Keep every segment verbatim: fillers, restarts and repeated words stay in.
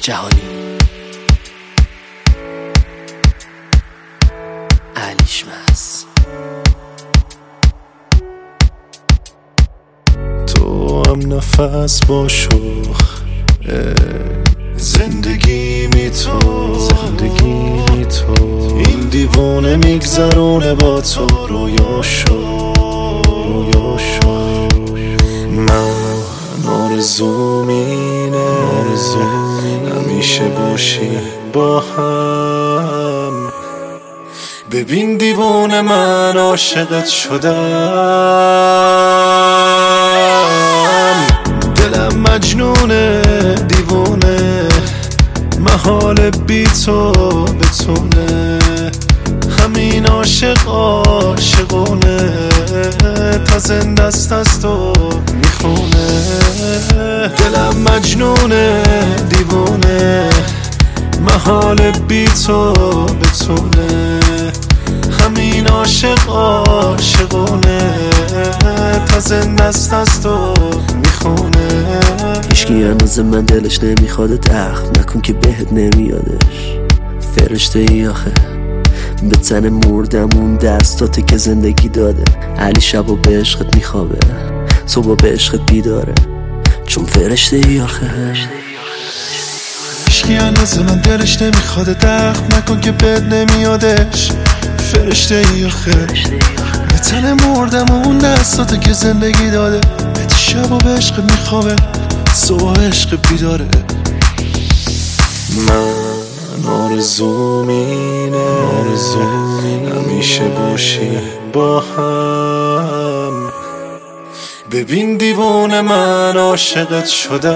جهانی علیشمس. تو هم نفس با شوخ زندگی می تو زندگی می تو این دیوونه میگذرونه با تو رویاشو رویاشو. من آرزوم اینه همیشه باشی با هم. ببین دیوونه من عاشقت شدم، دلم مجنونه دیوونه محال بی تو بتونه. همین عاشق عاشقونه تا زنده است از تو میخونه. دلم مجنونه دیوونه محال بی تو بتونه. همین عاشق عاشقونه تا زنده است از تو میخونه. هیچکی هنوز من دلش نمیخواد دخل نکن که بهت نمیادش. فرشته ای آخه به تن مردمون دستاته که زندگی داده. علی شبا به عشقت میخوابه صبح به عشقت بیداره چون فرشته ای آخه. هیچکی هنوز من دلش نمیخواد دخل نکن که بهت نمیادش. فرشته ای آخه به تن مردمون دستاته که زندگی داده. به شبا به عشقت میخوابه صبح عشق بیداره. من آرزوم اینه همیشه باشی با هم. ببین دیوونه من عاشقت شدم،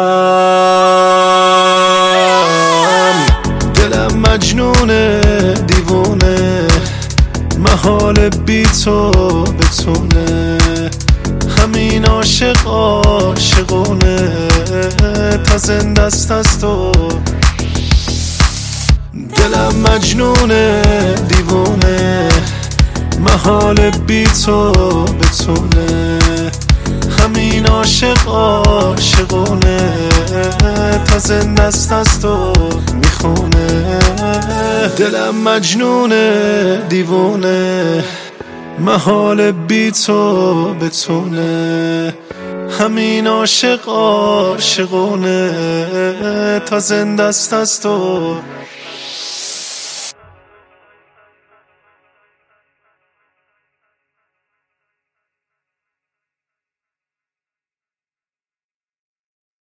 دلم مجنونه دیوونه محال بی تو بتونه. همین عاشق عاشقونه تا زنده است از تو. دلم مجنونه دیوونه محال بی تو بتونه. همین عاشق عاشقونه تا زنده است از تو میخونه. دلم مجنونه دیوونه محال بی تو بتونه. همین عاشق عاشقونه تا زنده است از تو